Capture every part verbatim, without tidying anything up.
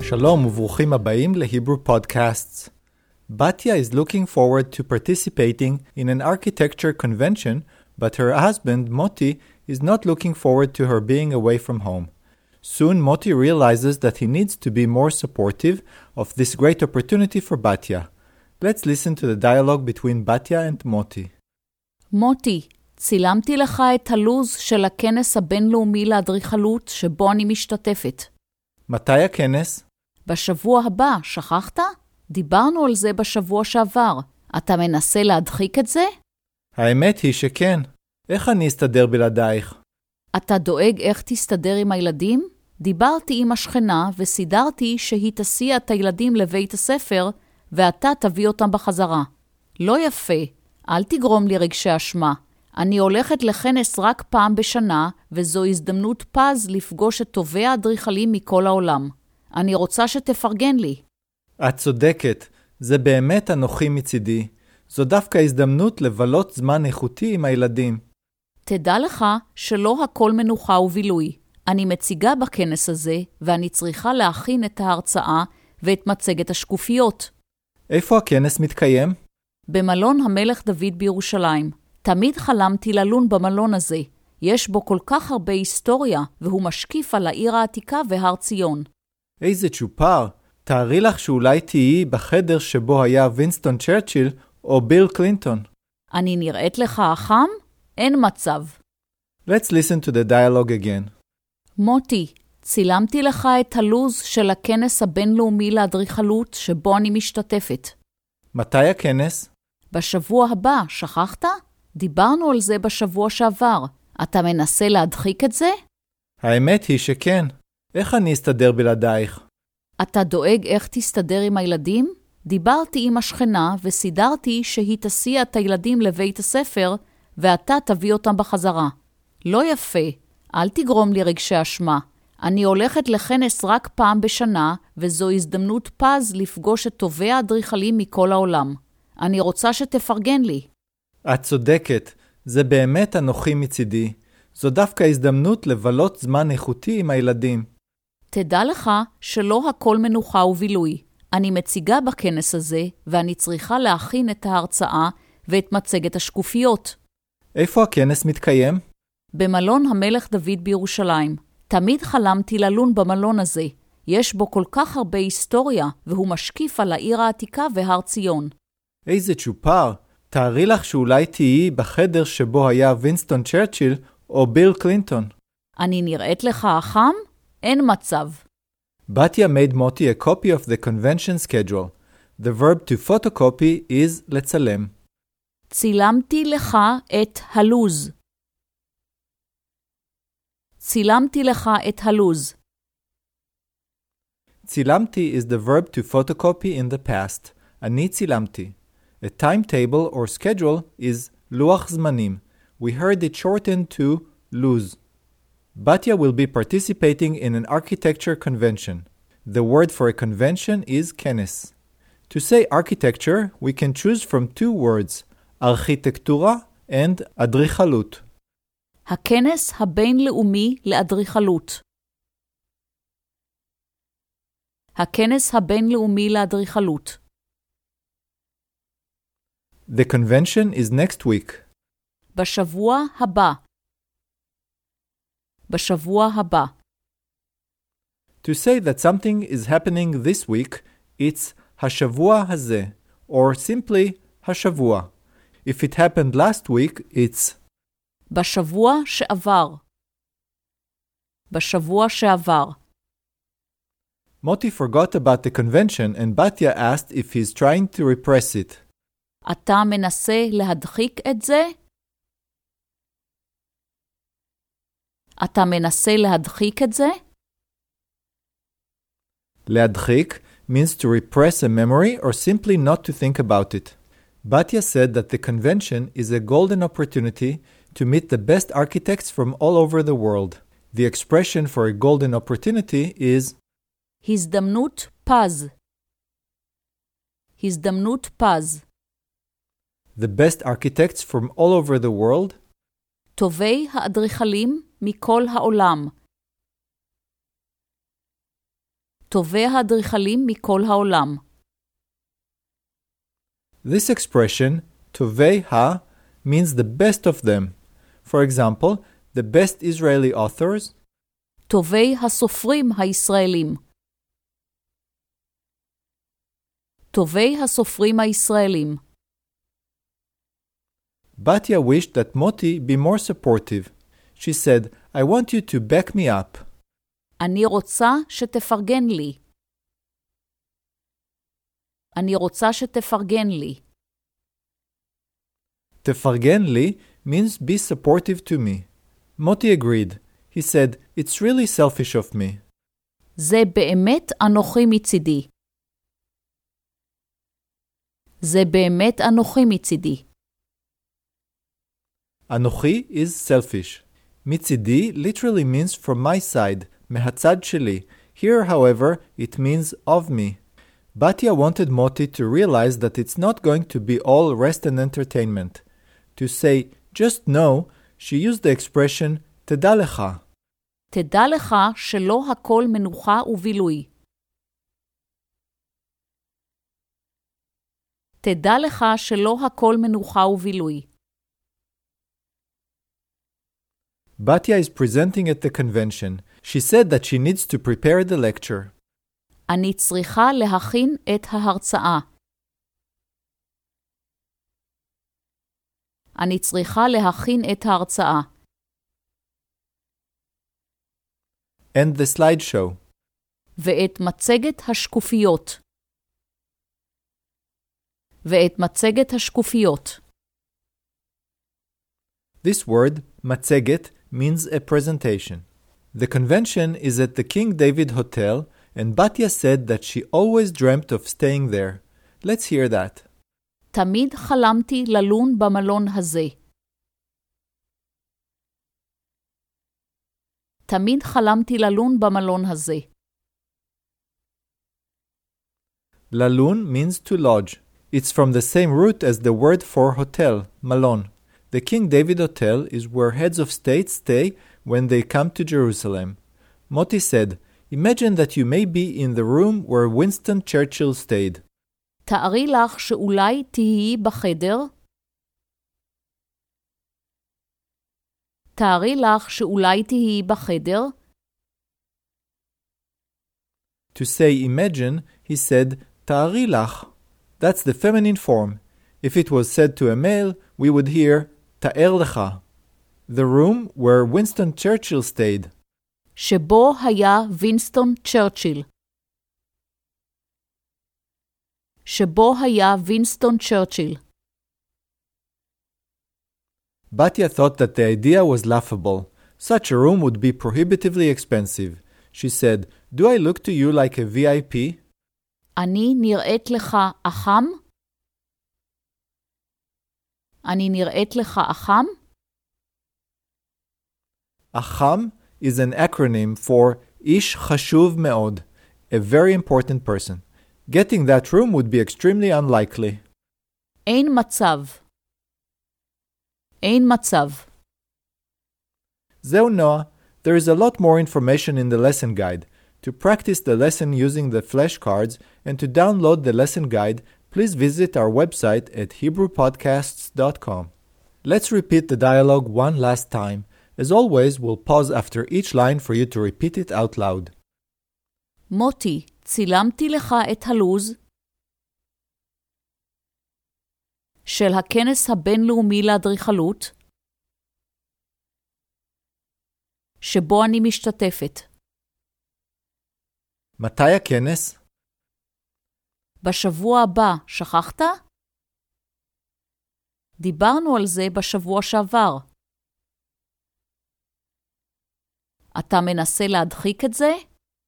Shalom וברוכים הבאים ל-Hebrew Podcasts. Batya is looking forward to participating in an architecture convention, but her husband, Moti, is not looking forward to her being away from home. Soon, Moti realizes that he needs to be more supportive of this great opportunity for Batya. Let's listen to the dialogue between Batya and Moti. מוטי, צילמתי לך את הלוז של הכנס הבינלאומי לאדריכלות שבו אני משתתפת. מתי הכנס? בשבוע הבא, שכחת? דיברנו על זה בשבוע שעבר. אתה מנסה להדחיק את זה? האמת היא שכן. איך אני אסתדר בלעדייך? אתה דואג איך תסתדר עם הילדים? דיברתי עם השכנה וסידרתי שהיא תסיע את הילדים לבית הספר ואתה תביא אותם בחזרה. לא יפה. אל תגרום לי רגשי אשמה. אני הולכת לכנס רק פעם בשנה, וזו הזדמנות פז לפגוש את טובי האדריכלים מכל העולם. אני רוצה שתפרגן לי. את צודקת. זה באמת אנוכי מצידי. זו דווקא הזדמנות לבלות זמן איכותי עם הילדים. תדע לך שלא הכל מנוחה ובילוי. אני מציגה בכנס הזה, ואני צריכה להכין את ההרצאה ואת מצגת השקופיות. איפה הכנס מתקיים? במלון המלך דוד בירושלים. תמיד חלמתי ללון במלון הזה. יש בו כל כך הרבה היסטוריה, והוא משקיף על העיר העתיקה והר ציון. איזה צ'ופר. תארי לך שאולי תהיי בחדר שבו היה וינסטון צ'רצ'יל או ביל קלינטון. אני נראית לך החם? אין מצב. Let's listen to the dialogue again. מוטי, צילמתי לך את הלוז של הכנס הבינלאומי לאדריכלות שבו אני משתתפת. מתי הכנס? בשבוע הבא, שכחת? דיברנו על זה בשבוע שעבר. אתה מנסה להדחיק את זה? האמת היא שכן. איך אני אסתדר בלעדייך? אתה דואג איך תסתדר עם הילדים? דיברתי עם השכנה וסידרתי שהיא תסיע את הילדים לבית הספר ואתה תביא אותם בחזרה. לא יפה. אל תגרום לי רגשי אשמה. אני הולכת לכנס רק פעם בשנה, וזו הזדמנות פז לפגוש את טובי האדריכלים מכל העולם. אני רוצה שתפרגן לי. את צודקת. זה באמת אנוכי מצידי. זו דווקא הזדמנות לבלות זמן איכותי עם הילדים. תדע לך שלא הכל מנוחה ובילוי. אני מציגה בכנס הזה, ואני צריכה להכין את ההרצאה ואת מצגת השקופיות. איפה הכנס מתקיים? במלון המלך דוד בירושלים. תמיד חלמתי ללון במלון הזה. יש בו כל כך הרבה היסטוריה, והוא משקיף על העיר העתיקה והר ציון. איזה צ'ופר. תארי לך שאולי תהיי בחדר שבו היה וינסטון צ'רצ'יל או ביל קלינטון. אני נראית לך החם? אין מצב. Batya made Moti a copy of the convention schedule. The verb to photocopy is לצלם. צילמתי לך את הלוז. צילמתי לך את הלוז. צילמתי is the verb to photocopy in the past. אני צילמתי. A timetable or schedule is לוח זמנים. We heard it shortened to luz. Batya will be participating in an architecture convention. The word for a convention is kenes. To say architecture, we can choose from two words, architectura and adrichalut. הכנס הבינלאומי לאדריכלות. הכנס הבינלאומי לאדריכלות. The convention is next week. בשבוע הבא. בשבוע הבא. To say that something is happening this week, it's השבוע הזה, or simply השבוע. If it happened last week, it's בשבוע שעבר. בשבוע שעבר. Moti forgot about the convention and Batya asked if he's trying to repress it. אתה מנסה להדחיק את זה? אתה מנסה להדחיק את זה? להדחיק means to repress a memory or simply not to think about it. Batya said that the convention is a golden opportunity to meet the best architects from all over the world. The expression for a golden opportunity is הזדמנות פז. הזדמנות פז. The best architects from all over the world. טובי האדריכלים מכל העולם. טובי האדריכלים מכל העולם. This expression, טובי ה, means the best of them. For example, the best Israeli authors, טובי הסופרים הישראלים. טובי הסופרים הישראלים. Batya wished that Moti be more supportive. She said, I want you to back me up. אני רוצה שתפרגן לי. אני רוצה שתפרגן לי. תפרגן לי means be supportive to me. Moti agreed. He said, it's really selfish of me. זה באמת אנוכי מצידי. זה באמת אנוכי מצידי. אנוכי is selfish. מצידי literally means from my side, מהצד שלי. Here, however, it means of me. Batya wanted Moti to realize that it's not going to be all rest and entertainment. To say, just know, she used the expression, תדע לך. תדע לך שלא הכל מנוחה ובילוי. תדע לך שלא הכל מנוחה ובילוי. Batya is presenting at the convention. She said that she needs to prepare the lecture. אני צריכה להכין את ההרצאה. אני צריכה להכין את ההרצאה. And the slideshow. ואת מצגת השקופיות. ואת מצגת השקופיות. This word, מצגת, means a presentation. The convention is at the King David Hotel, and Batya said that she always dreamt of staying there. Let's hear that. תמיד חלמתי ללון במלון הזה. תמיד חלמתי ללון במלון הזה. Laloon means to lodge. It's from the same root as the word for hotel, malon. The King David Hotel is where heads of state stay when they come to Jerusalem. Moti said, imagine that you may be in the room where Winston Churchill stayed. תארי לך שאולי תהיי בחדר. תארי לך שאולי תהיי בחדר. To say imagine, he said, תארי לך. That's the feminine form. If it was said to a male, we would hear, תאר לך. The room where Winston Churchill stayed. שבו היה וינסטון צ'רצ'יל. שבו היה וינסטון צ'רצ'יל. Batya thought that the idea was laughable. Such a room would be prohibitively expensive. She said, do I look to you like a V I P? אני נראית לך אחם? אני נראית לך אחם? Acham is an acronym for Ish Chashuv Meod, a very important person. Getting that room would be extremely unlikely. אין מצב. אין מצב. Zeu Noah, there is a lot more information in the lesson guide. To practice the lesson using the flashcards and to download the lesson guide, please visit our website at hebrew podcasts dot com. Let's repeat the dialogue one last time. As always, we'll pause after each line for you to repeat it out loud. מוטי, צילמתי לך את הלוז של הכנס הבינלאומי לאדריכלות שבו אני משתתפת. מתי הכנס? בשבוע הבא, שכחת? דיברנו על זה בשבוע שעבר. אתה מנסה להדחיק את זה?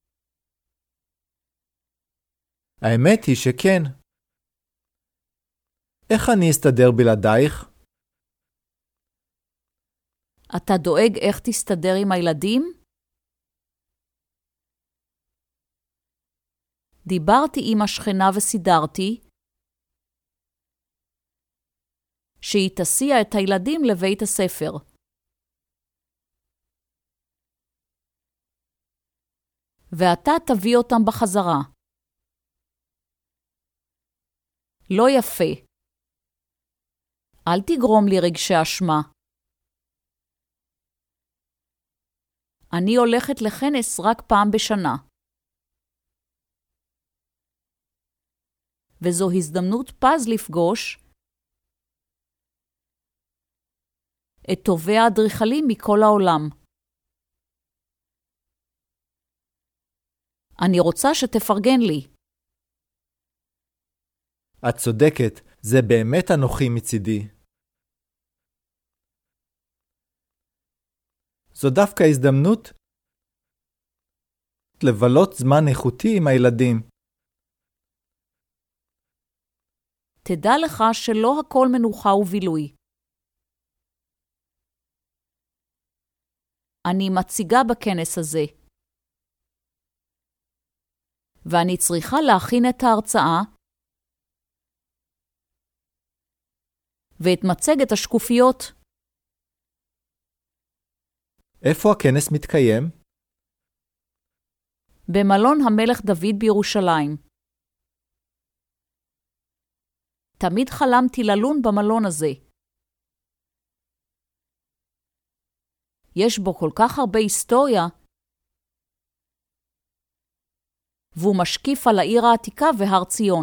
האמת היא שכן. איך אני אסתדר בלעדייך? אתה דואג איך תסתדר עם הילדים? דיברתי עם השכנה וסידרתי שהיא תסיע את הילדים לבית הספר. ואתה תביא אותם בחזרה. לא יפה. אל תגרום לי רגשי אשמה. אני הולכת לכנס רק פעם בשנה. וזו הזדמנות פז לפגוש את טובי האדריכלים מכל העולם. אני רוצה שתפרגן לי. את צודקת, זה באמת אנוכי מצידי. זו דווקא הזדמנות לבלות זמן איכותי עם הילדים. תדע לך שלא הכל מנוחה ובילוי. אני מציגה בכנס הזה. ואני צריכה להכין את ההרצאה ואת מצגת השקופיות. איפה הכנס מתקיים? במלון המלך דוד בירושלים. תמיד חלמתי ללון במלון הזה. יש בו כל כך הרבה היסטוריה, והוא משקיף על העיר העתיקה והר ציון.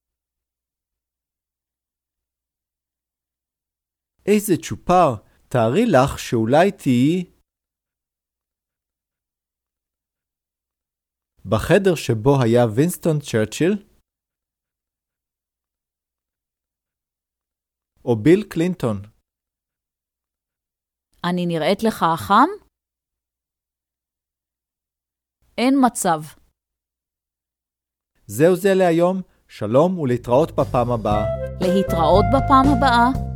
איזה צ'ופר, תארי לך שאולי תהיי בחדר שבו היה וינסטון צ'רצ'יל או ביל קלינטון. אני נראית לך חם? אין מצב. זהו זה להיום, שלום ולהתראות בפעם הבאה. להתראות בפעם הבאה.